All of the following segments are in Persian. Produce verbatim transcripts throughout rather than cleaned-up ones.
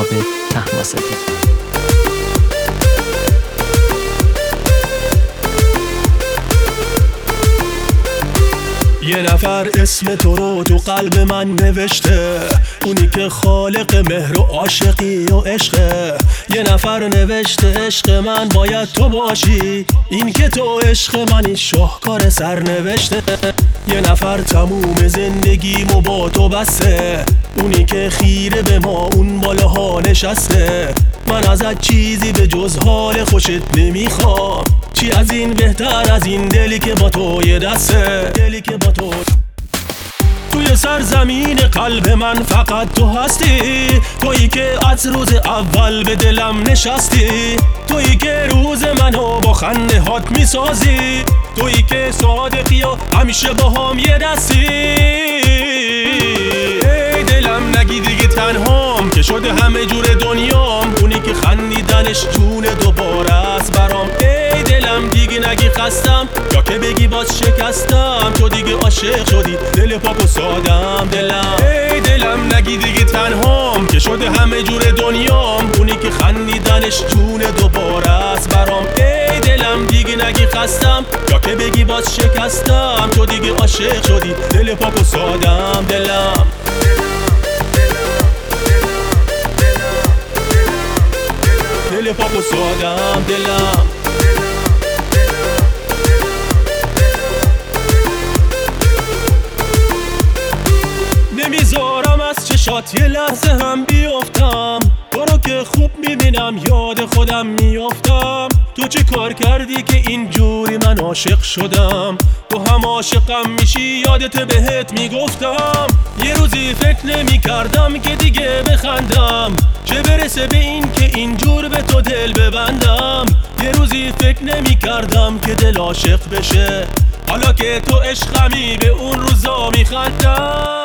طهماسبی. یه نفر اسم تو رو تو قلب من نوشته، اونی که خالق مهر و عاشقی و عشقه. یه نفر نوشته عشق من باید تو باشی، این که تو عشق منی شاهکار سرنوشته. یه نفر تموم زندگیمو با تو بسته، اونی که خیره به ما اون بالاها نشسته. من ازت چیزی به جز حال خوشت نمیخوام، چی از این بهتر از این دلی که با تو یه دسته. دلی که با تو توی سرزمین قلب من فقط تو هستی، تویی که از روز اول به دلم نشستی، تویی که روز منو با خنده هات میسازی، تویی که صادقی و همیشه با هم یه دستی. ای دلم نگی دیگه تنهام، که شده همه جور دنیام، اونی که خندیدنش جون دوباره است برام. ای دلم دیگه نگی خستم، یا که بگی باز شکستم، تو دیگه عاشق شدی دل پاک و سادم دلم. ای دلم نگی دیگه تنهام، که شده همه جور دنیام، اونی که خندیدنش جون دوباره است برام. ای دلم دیگه نگی خستم، یا که بگی باز شکستم، تو دیگه عاشق شدی دل پاک و سادم دلم. دل پاک و سادم دلم. نمیذارم از چشات یه لحظه هم بیافتم، تو رو که خوب میبینم یاد خودم میافتم. تو چه کار کردی که اینجوری من عاشق شدم؟ تو هم عاشقم میشی یادت بهت میگفتم. یه روزی فکر نمیکردم که دیگه بخندم، چه برسه به این که اینجور به تو دل ببندم. یه روزی فکر نمیکردم که دل عاشق بشه، حالا که تو عشقمی به اون روزا میخندم.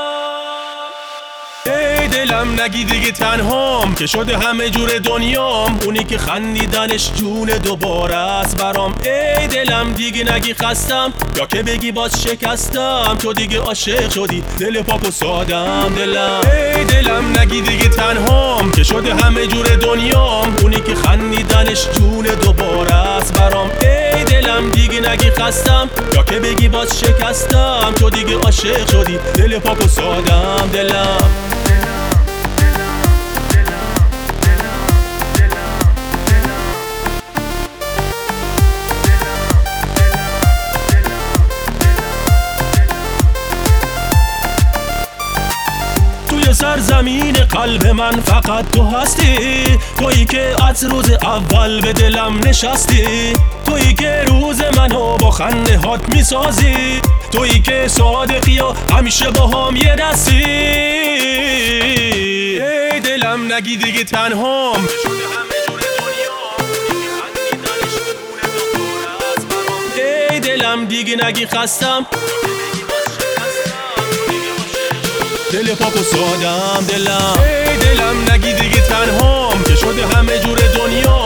ای دلم نگی دیگه تنهام، که شده همه جور دنیام، اونی که خندیدنش جون دوباره است برام. ای دلم دیگه نگی خستم، یا که بگی باز شکستم، تو دیگه عاشق شدی دل پاک و سادم دلم. ای دلم نگی دیگه تنهام، که شده همه جور دنیام، اونی که خندیدنش جون دوباره است برام. ای دلم دیگه نگی خستم، یا که بگی باز شکستم، تو دیگه عاشق شدی دل پاک و سادم دلم. سرزمین قلب من فقط تو هستی، تویی که از روز اول به دلم نشستی، تویی که روز منو با خنده هات میسازی، تویی که صادقی و همیشه با هم یه دستی. ای دلم نگی دیگه تنهام، ای دلم دیگه نگی خستم، دل پاک و سادم دلم. ای دلم نگی دیگه تنهام، که شده همه جور دنیا،